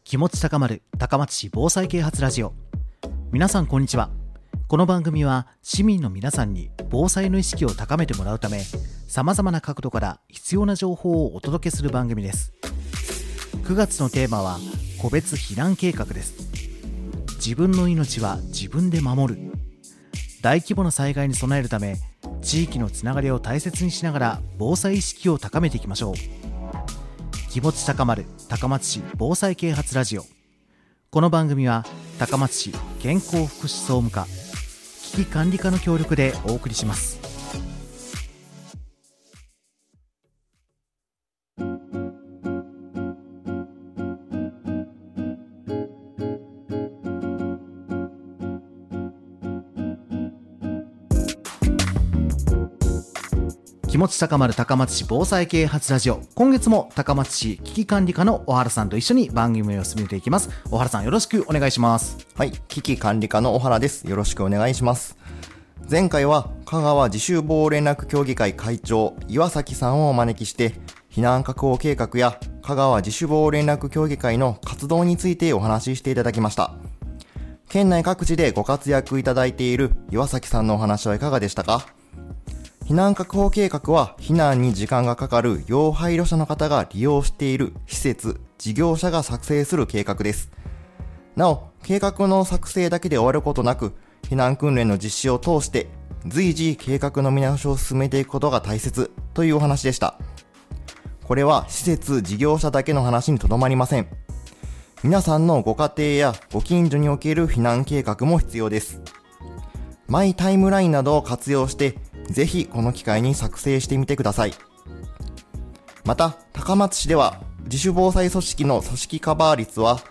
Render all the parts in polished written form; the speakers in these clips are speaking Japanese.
気持ち高まる高松市防災啓発ラジオ。皆さんこんにちは。この番組は市民の皆さんに防災の意識を高めてもらうため、様々な角度から必要な情報をお届けする番組です。9月のテーマは個別避難計画です。自分の命は自分で守る。大規模な災害に備えるため、地域のつながりを大切にしながら防災意識を高めていきましょう。気持ち高まる高松市防災啓発ラジオ。この番組は高松市健康福祉総務課危機管理課の協力でお送りします。気持ち高まる高松市防災啓発ラジオ。今月も高松市危機管理課の小原さんと一緒に番組を進めていきます。小原さん、よろしくお願いします。 はい、危機管理課の小原です。よろしくお願いします。前回は香川自主防連絡協議会会長岩崎さんをお招きして、避難確保計画や香川自主防連絡協議会の活動についてお話ししていただきました。県内各地でご活躍いただいている岩崎さんのお話はいかがでしたか？避難確保計画は避難に時間がかかる要配慮者の方が利用している施設、事業者が作成する計画です。なお、計画の作成だけで終わることなく、避難訓練の実施を通して随時計画の見直しを進めていくことが大切というお話でした。これは施設、事業者だけの話にとどまりません。皆さんのご家庭やご近所における避難計画も必要です。マイタイムラインなどを活用してぜひこの機会に作成してみてください。また、高松市では自主防災組織の組織カバー率は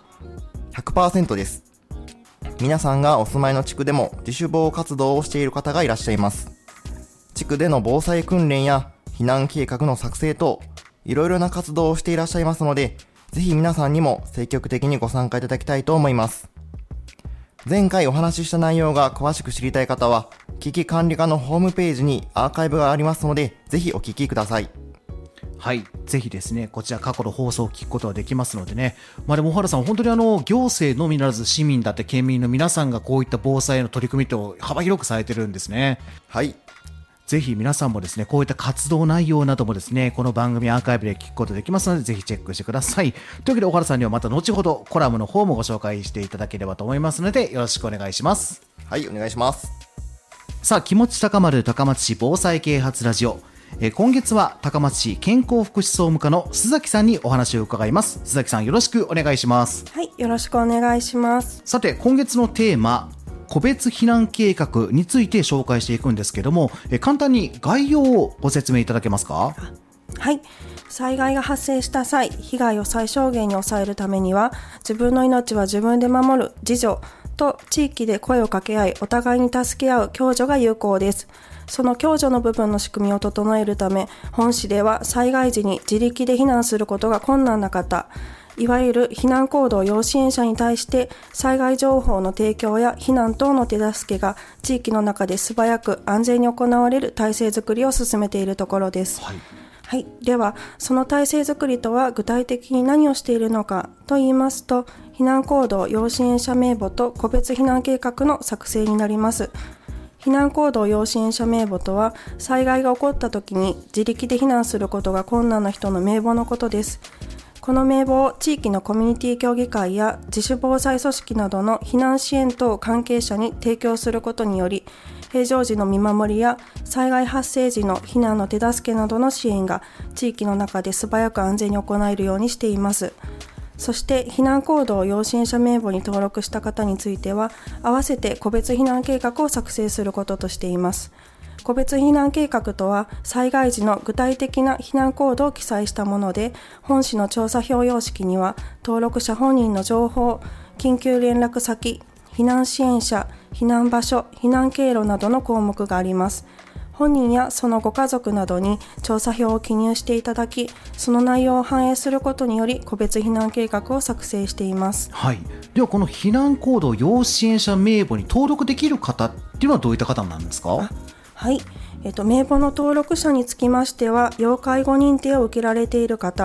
100% です。皆さんがお住まいの地区でも自主防活動をしている方がいらっしゃいます。地区での防災訓練や避難計画の作成等、いろいろな活動をしていらっしゃいますので、ぜひ皆さんにも積極的にご参加いただきたいと思います。前回お話しした内容が詳しく知りたい方は、危機管理課のホームページにアーカイブがありますので、ぜひお聞きください。 はい、ぜひですね、こちら過去の放送を聞くことができますのでね。でも小原さん、本当に行政のみならず市民だって県民の皆さんがこういった防災の取り組みと幅広くされてるんですね。 はい。 ぜひ皆さんもですね、こういった活動内容などもですね、この番組アーカイブで聞くことできますので、ぜひチェックしてください。というわけで小原さんにはまた後ほどコラムの方もご紹介していただければと思いますので、よろしくお願いします。 はい、お願いします。 さあ、気持ち高まる高松市防災啓発ラジオ。今月は高松市健康福祉総務課の須崎さんにお話を伺います。須崎さん、よろしくお願いします。 はい、よろしくお願いします。 さて、今月のテーマ、個別避難計画について紹介していくんですけども、簡単に概要をご説明いただけますか？ はい、災害が発生した際、被害を最小限に抑えるためには、自分の命は自分で守る自助と地域で声を掛け合い、お互いに助け合う共助が有効です。その共助の部分の仕組みを整えるため、本市では災害時に自力で避難することが困難な方、いわゆる避難行動要支援者に対して災害情報の提供や避難等の手助けが地域の中で素早く安全に行われる体制づくりを進めているところです。はい、ではその体制づくりとは具体的に何をしているのかと言いますと、避難行動要支援者名簿と個別避難計画の作成になります。避難行動要支援者名簿とは、災害が起こった時に自力で避難することが困難な人の名簿のことです。この名簿を地域のコミュニティ協議会や自主防災組織などの避難支援等関係者に提供することにより、平常時の見守りや災害発生時の避難の手助けなどの支援が地域の中で素早く安全に行えるようにしています。そして避難行動要支援者名簿に登録した方については、合わせて個別避難計画を作成することとしています。個別避難計画とは、災害時の具体的な避難行動を記載したもので、本市の調査票様式には登録者本人の情報、緊急連絡先、避難支援者、避難場所、避難経路などの項目があります。本人やそのご家族などに調査票を記入していただき、その内容を反映することにより個別避難計画を作成しています。 はい。ではこの避難行動要支援者名簿に登録できる方っていうのはどういった方なんですか？ はい、名簿の登録者につきましては、要介護認定を受けられている方、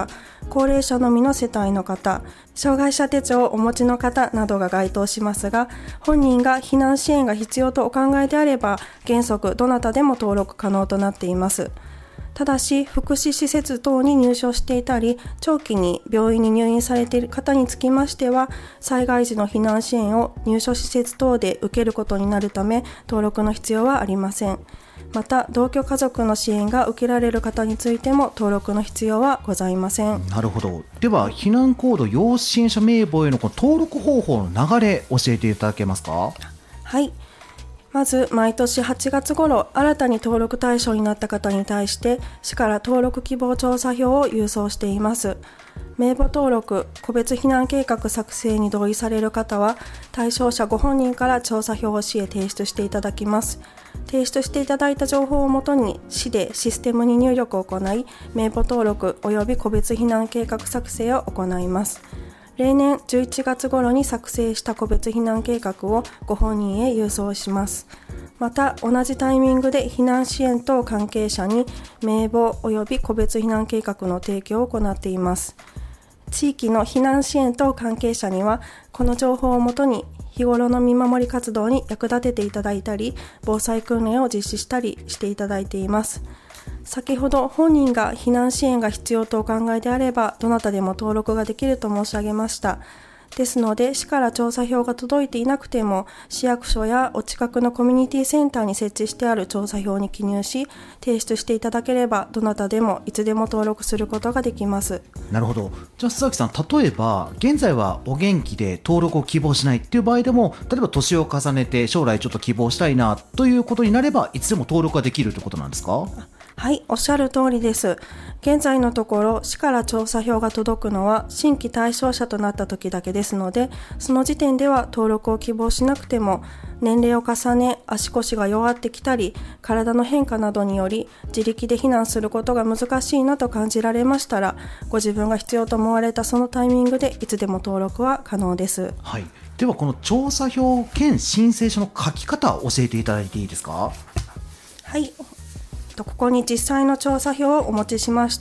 高齢者のみの世帯の方、障害者手帳をお持ちの方などが該当しますが、本人が避難支援が必要とお考えであれば、原則どなたでも登録可能となっています。ただし、福祉施設等に入所していたり、長期に病院に入院されている方につきましては、災害時の避難支援を入所施設等で受けることになるため、登録の必要はありません。また、同居家族の支援が受けられる方についても登録の必要はございません。 なるほど。では、避難行動要支援者名簿への登録方法の流れ、教えていただけますか？ はい。まず、毎年8月頃、新たに登録対象になった方に対して、市から登録希望調査票を郵送しています。名簿登録、個別避難計画作成に同意される方は、対象者ご本人から調査票を市へ提出していただきます。提出していただいた情報をもとに、市でシステムに入力を行い、名簿登録及び個別避難計画作成を行います。例年11月頃に作成した個別避難計画をご本人へ郵送します。また、同じタイミングで避難支援等関係者に名簿及び個別避難計画の提供を行っています。地域の避難支援等関係者には、この情報をもとに日頃の見守り活動に役立てていただいたり、防災訓練を実施したりしていただいています。先ほど本人が避難支援が必要とお考えであれば、どなたでも登録ができると申し上げました。ですので、市から調査票が届いていなくても、市役所やお近くのコミュニティセンターに設置してある調査票に記入し、提出していただければ、どなたでもいつでも登録することができます。 なるほど。じゃあ、須崎さん、例えば、現在はお元気で登録を希望しないっていう場合でも、例えば年を重ねて将来ちょっと希望したいなということになれば、いつでも登録ができるということなんですか？ はい、おっしゃる通りです。現在のところ、市から調査票が届くのは新規対象者となった時だけですので、その時点では登録を希望しなくても、年齢を重ね、足腰が弱ってきたり、体の変化などにより、自力で避難することが難しいなと感じられましたら、ご自分が必要と思われたそのタイミングでいつでも登録は可能です。 はい。では、この調査票兼申請書の書き方を教えていただいていいですか？ はい。ここに実際の調査票をお持ちしました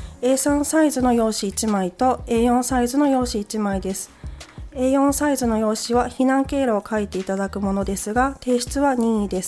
。A3 サイズの用紙1枚と A4 サイズの用紙1枚です。A4 サイズの用紙は避難経路を書いていただくものですが、提出は任意です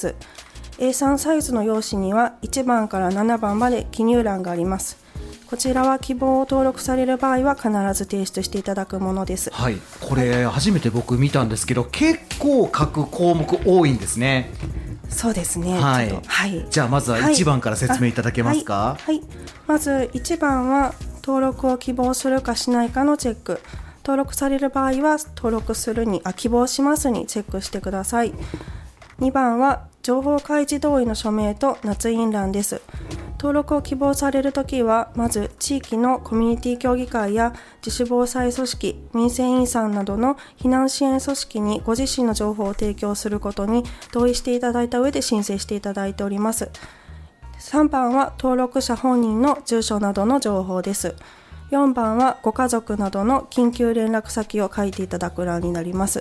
。A3 サイズの用紙には1番から7番まで記入欄があります。こちらは希望を登録される場合は必ず提出していただくものです。 はい、これ初めて僕見たんですけど、結構書く項目多いんですね。 そうですね。 はい。 はい、 じゃあまずは1番から説明いただけますか？ はい。まず1番は登録を希望するかしないかのチェック。登録される場合は希望しますにチェックしてください。2番は情報開示同意の署名と捺印欄です。登録を希望されるときは、まず地域のコミュニティ協議会や自主防災組織、民生委員さんなどの避難支援組織にご自身の情報を提供することに同意していただいた上で申請していただいております。3番は登録者本人の住所などの情報です。4番はご家族などの緊急連絡先を書いていただく欄になります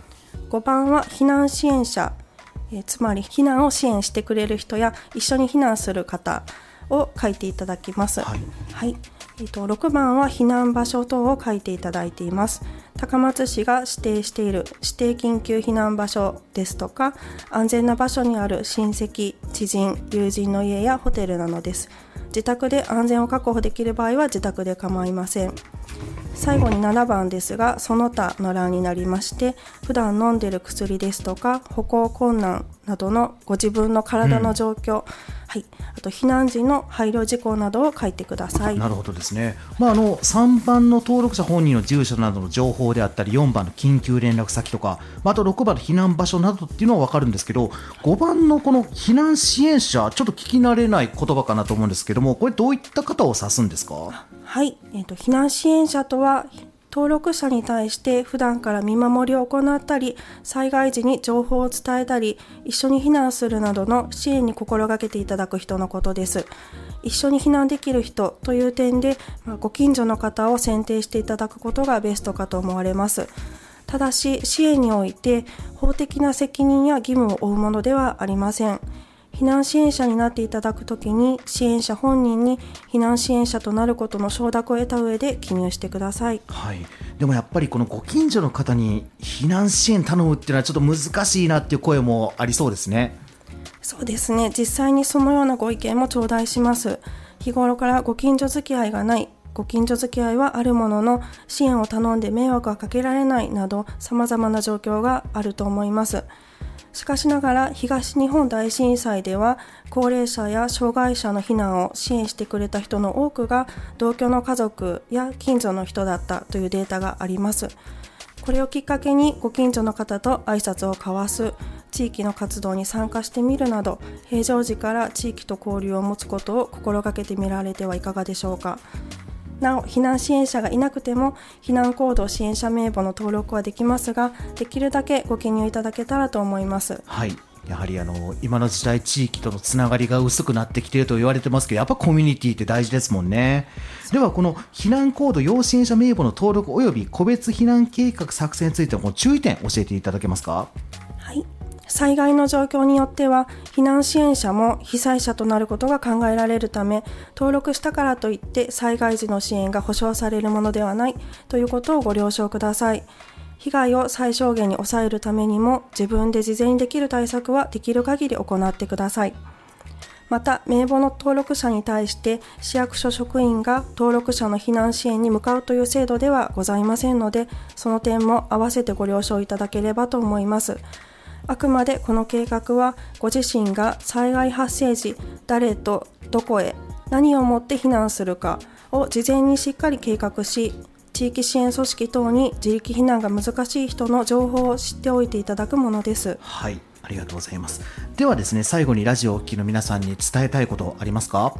。5番は避難支援者、つまり避難を支援してくれる人や一緒に避難する方を書いていただきます。はい。6番は避難場所等を書いていただいています。高松市が指定している指定緊急避難場所ですとか、安全な場所にある親戚、知人、友人の家やホテルなのです。自宅で安全を確保できる場合は自宅で構いません。最後に7番ですが、その他の欄になりまして、普段飲んでいる薬ですとか歩行困難などのご自分の体の状況、あと避難時の配慮事項などを書いてください。 なるほどですね。3番の登録者本人の住所などの情報であったり、4番の緊急連絡先とか、あと6番の避難場所などっていうのは分かるんですけど、5番のこの避難支援者、ちょっと聞き慣れない言葉かなと思うんですけども、これどういった方を指すんですか？ はい、避難支援者とは登録者に対して普段から見守りを行ったり、災害時に情報を伝えたり、一緒に避難するなどの支援に心がけていただく人のことです。一緒に避難できる人という点で、ご近所の方を選定していただくことがベストかと思われます。ただし、支援において法的な責任や義務を負うものではありません。 避難支援者になっていただくときに、支援者本人に避難支援者となることの承諾を得た上で記入してください。 はい、でもやっぱりこのご近所の方に避難支援頼むっていうのはちょっと難しいなっていう声もありそうですね。 そうですね。実際にそのようなご意見も頂戴します。日頃からご近所付き合いがない、ご近所付き合いはあるものの支援を頼んで迷惑はかけられないなど様々な状況があると思います。しかしながら東日本大震災では高齢者や障害者の避難を支援してくれた人の多くが同居の家族や近所の人だったというデータがあります。これをきっかけにご近所の方と挨拶を交わす、地域の活動に参加してみるなど、平常時から地域と交流を持つことを心がけてみられてはいかがでしょうか。なお、避難支援者がいなくても避難行動支援者名簿の登録はできますが、できるだけご記入いただけたらと思います。 はい、やはり今の時代地域とのつながりが薄くなってきていると言われてますけど、やっぱコミュニティって大事ですもんね。ではこの避難行動要支援者名簿の登録及び個別避難計画作成についての注意点教えていただけますか。 はい、災害の状況によっては避難支援者も被災者となることが考えられるため、登録したからといって災害時の支援が保障されるものではないということをご了承ください。被害を最小限に抑えるためにも自分で事前にできる対策はできる限り行ってください。また、名簿の登録者に対して市役所職員が登録者の避難支援に向かうという制度ではございませんので、その点も合わせてご了承いただければと思います。あくまでこの計画はご自身が災害発生時、誰とどこへ何をもって避難するかを事前にしっかり計画し、地域支援組織等に自力避難が難しい人の情報を知っておいていただくものです。 はい、ありがとうございます。ではですね、最後にラジオをお聞きの皆さんに伝えたいことありますか。 はい、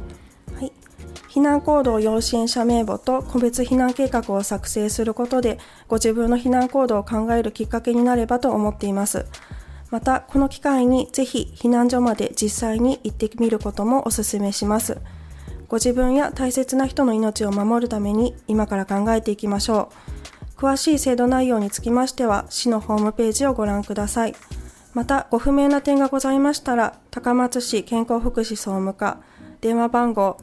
避難行動要支援者名簿と個別避難計画を作成することでご自分の避難行動を考えるきっかけになればと思っています。また、この機会にぜひ避難所まで実際に行ってみることもお勧めします。ご自分や大切な人の命を守るために今から考えていきましょう。詳しい制度内容につきましては市のホームページをご覧ください。また、ご不明な点がございましたら高松市健康福祉総務課電話番号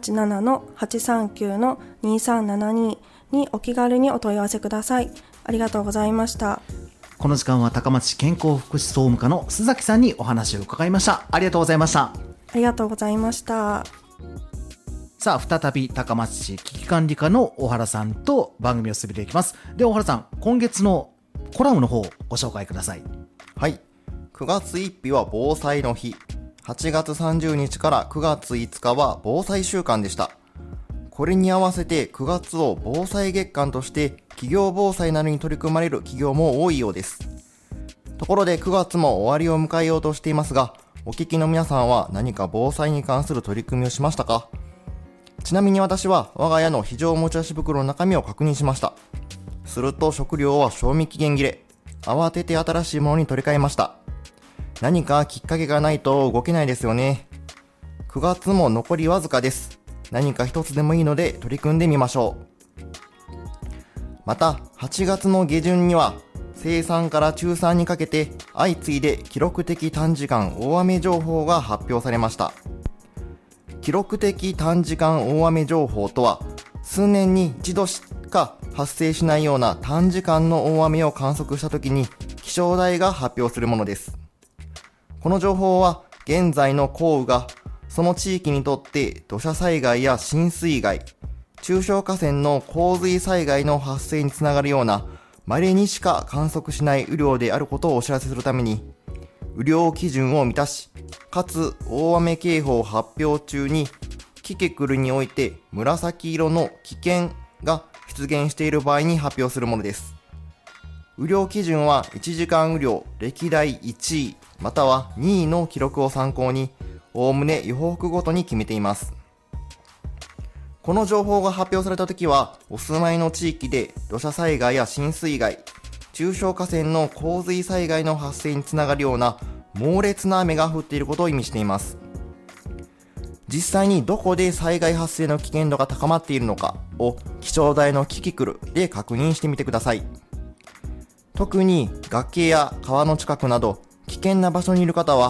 087-839-2372 にお気軽にお問い合わせください。ありがとうございました。 この時間は高松市健康福祉総務課の須崎さんにお話を伺いました。ありがとうございました。 ありがとうございました。 さあ、再び高松市危機管理課の小原さんと番組を進めていきます。で、小原さん、今月のコラムの方をご紹介ください。 はい。9月1日は防災の日。8月30日から9月5日は防災週間でした。これに合わせて9月を防災月間として企業防災などに取り組まれる企業も多いようです。ところで9月も終わりを迎えようとしていますが、お聞きの皆さんは何か防災に関する取り組みをしましたか？ちなみに私は我が家の非常持ち出し袋の中身を確認しました。すると食料は賞味期限切れ。慌てて新しいものに取り替えました。何かきっかけがないと動けないですよね。9月も残りわずかです。何か一つでもいいので取り組んでみましょう。また、8月の下旬には西3から中3にかけて相次いで記録的短時間大雨情報が発表されました。記録的短時間大雨情報とは、数年に一度しか発生しないような短時間の大雨を観測したときに気象台が発表するものです。この情報は現在の降雨がその地域にとって土砂災害や浸水害、中小河川の洪水災害の発生につながるような稀にしか観測しない雨量であることをお知らせするために、雨量基準を満たし、かつ大雨警報発表中にキキクルにおいて紫色の危険が出現している場合に発表するものです。雨量基準は1時間雨量歴代1位または2位の記録を参考に、おおむね予報区ごとに決めています。この情報が発表されたときは、お住まいの地域で土砂災害や浸水害、中小河川の洪水災害の発生につながるような猛烈な雨が降っていることを意味しています。実際にどこで災害発生の危険度が高まっているのかを気象台のキキクルで確認してみてください。特に崖や川の近くなど危険な場所にいる方は、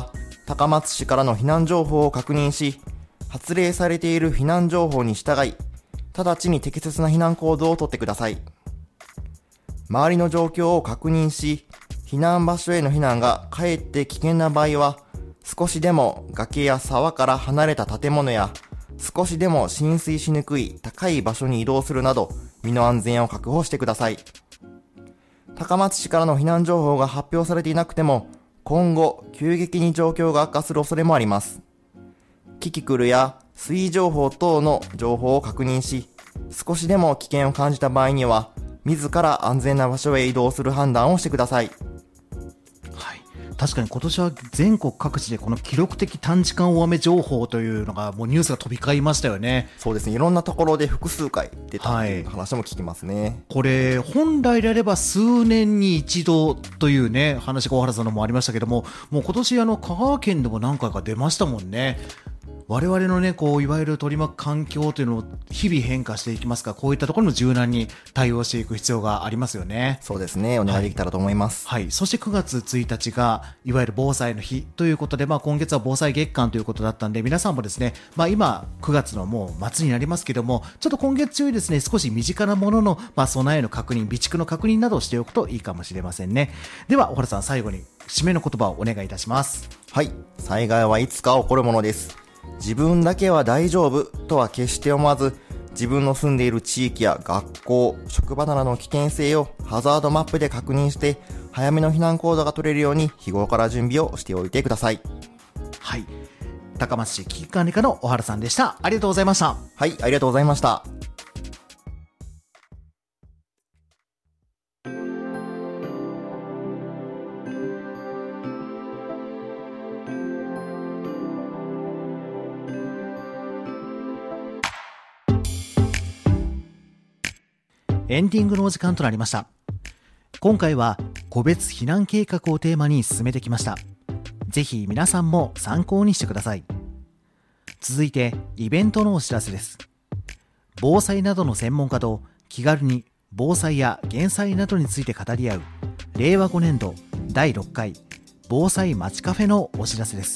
高松市からの避難情報を確認し、発令されている避難情報に従い、直ちに適切な避難行動をとってください。周りの状況を確認し、避難場所への避難がかえって危険な場合は、少しでも崖や沢から離れた建物や、少しでも浸水しにくい高い場所に移動するなど、身の安全を確保してください。高松市からの避難情報が発表されていなくても、今後、急激に状況が悪化する恐れもあります。キキクルや水位情報等の情報を確認し、少しでも危険を感じた場合には、自ら安全な場所へ移動する判断をしてください。 はい、確かに今年は全国各地でこの記録的短時間大雨情報というのがもうニュースが飛び交いましたよね。 そうですね、いろんなところで複数回出たという話も聞きますね。 これ本来であれば数年に一度というね話が小原さんのもありましたけども、もう今年香川県でも何回か出ましたもんね。我々のねいわゆる取り巻く環境というのを日々変化していきますから、こういったところにも柔軟に対応していく必要がありますよね。 そうですね、お願いできたらと思います。 はい、そして9月1日がいわゆる防災の日ということで、今月は防災月間ということだったんで、皆さんもですね、今9月のもう末になりますけども、ちょっと今月中にですね少し身近なものの、備えの確認、備蓄の確認などをしておくといいかもしれませんね。では小原さん、最後に締めの言葉をお願いいたします。 はい、災害はいつか起こるものです。自分だけは大丈夫とは決して思わず、自分の住んでいる地域や学校、職場などの危険性をハザードマップで確認して、早めの避難行動が取れるように日頃から準備をしておいてください。 はい、高松市危機管理課の小原さんでした。ありがとうございました。 はい、ありがとうございました。 エンディングのお時間となりました。今回は個別避難計画をテーマに進めてきました。ぜひ皆さんも参考にしてください。続いてイベントのお知らせです。防災などの専門家と気軽に防災や減災などについて語り合う令和5年度第6回防災まちカフェのお知らせです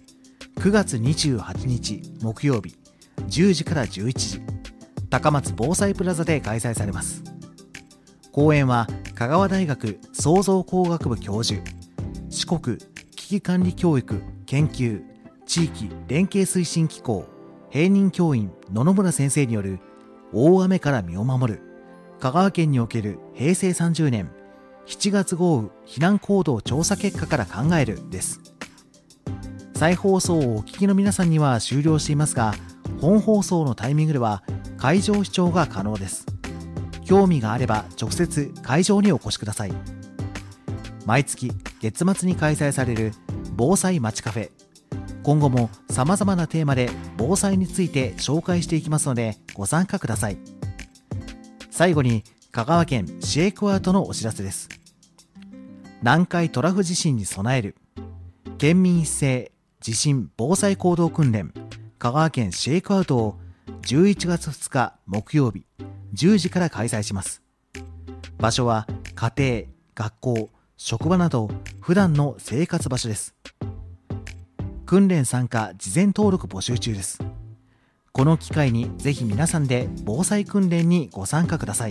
。9月28日木曜日10時から11時、高松防災プラザで開催されます。講演は香川大学創造工学部教授、四国危機管理教育研究地域連携推進機構併任教員野々村先生による大雨から身を守る香川県における平成30年7月豪雨避難行動調査結果から考えるです。再放送をお聞きの皆さんには終了していますが、本放送のタイミングでは会場視聴が可能です。興味があれば直接会場にお越しください。毎月月末に開催される防災まちカフェ、今後も様々なテーマで防災について紹介していきますのでご参加ください。最後に香川県シェイクアウトのお知らせです。南海トラフ地震に備える県民一斉地震防災行動訓練香川県シェイクアウトを11月2日木曜日10時から開催します。場所は家庭、学校、職場など普段の生活場所です。訓練参加事前登録募集中です。この機会にぜひ皆さんで防災訓練にご参加ください。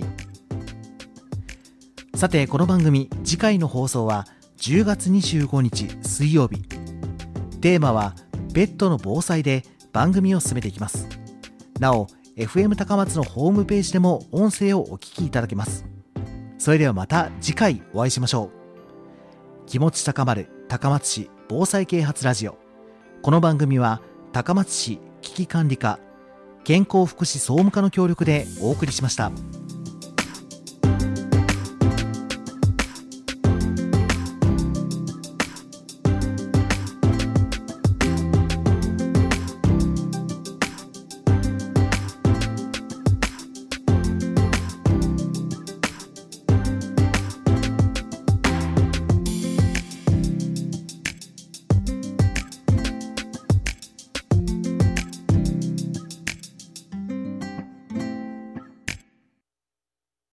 さて、この番組次回の放送は10月25日水曜日。テーマはペットの防災で番組を進めていきます。なお FM 高松のホームページでも音声をお聞きいただけます。それではまた次回お会いしましょう。気持ち高まる高松市防災啓発ラジオ。この番組は高松市危機管理課健康福祉総務課の協力でお送りしました。